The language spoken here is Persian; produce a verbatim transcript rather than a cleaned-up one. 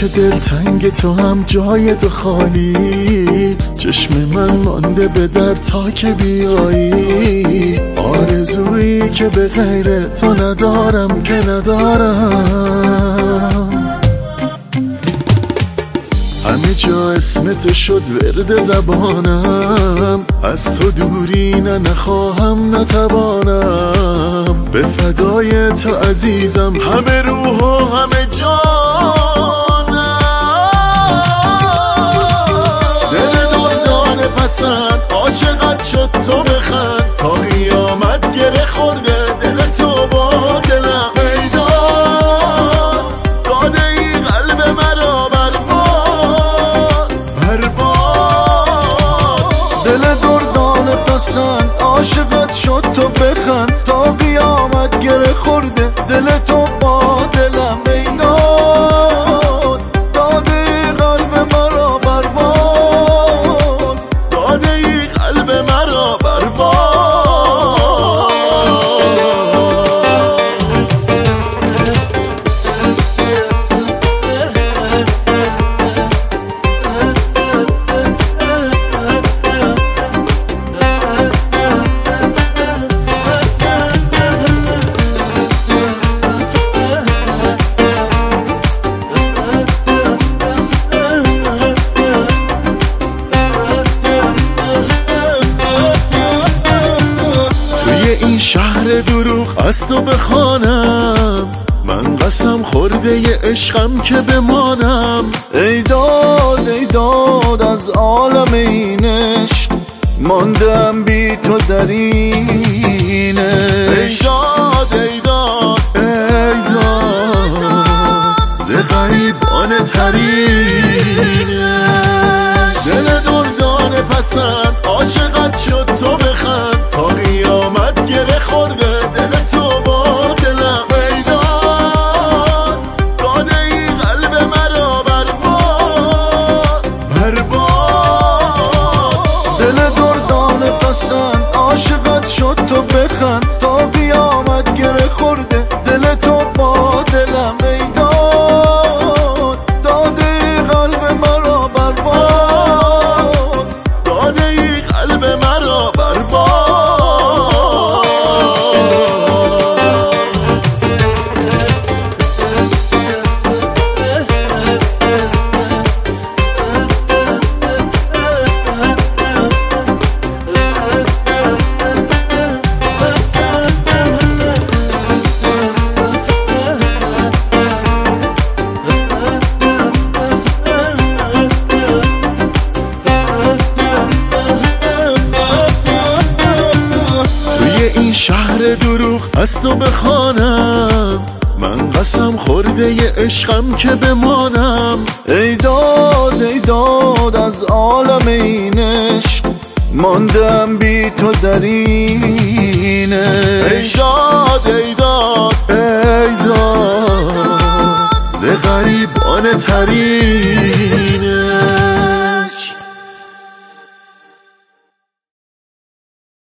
که دلتنگ تو هم جای تو خالی، چشم من مانده به در تا که بیایی. آرزویی که به غیر تو ندارم که ندارم. همه جا اسم تو شد ورد زبانم، از تو دوری نه نخواهم نتوانم. به فدای تو عزیزم همه روح و همه جانم. دل دردان پسند عاشقت شد تو بخند، تا قیامت گره خورده دل تو با دلم. میدان داده ای قلب مرا برباد برباد. دل دردان پسند عاشقت شد تو بخند، تا قیامت گره خورده دل تو با دلم. میدان داده ای قلب مرا برباد، داده ای قلب مرا برباد. این شهر دروغ از تو بخوانم، من قسم خورده ی عشقم که بمانم. ای داد ای داد از عالم این عشق، ماندم بی تو در این عشق. ای داد ای داد ای داد ز غریبان ترینه. دل دردان پسند عاشقت شد تو بخند، تا قیامت گره خورده دل تو با دلم. میدان داده ای قلب مرا برباد برباد. دل دردان پسند عاشقت شد تو بخند، تا قیامت گره خورده دل تو با دلم. میدان داده ای قلب مرا برباد، داده ای قلب مرا برباد. این شهر دروغ از تو بخوانم، من قسم خورده ی عشقم که بمانم. ای داد ای داد از عالم این عشق، ماندم بی تو در این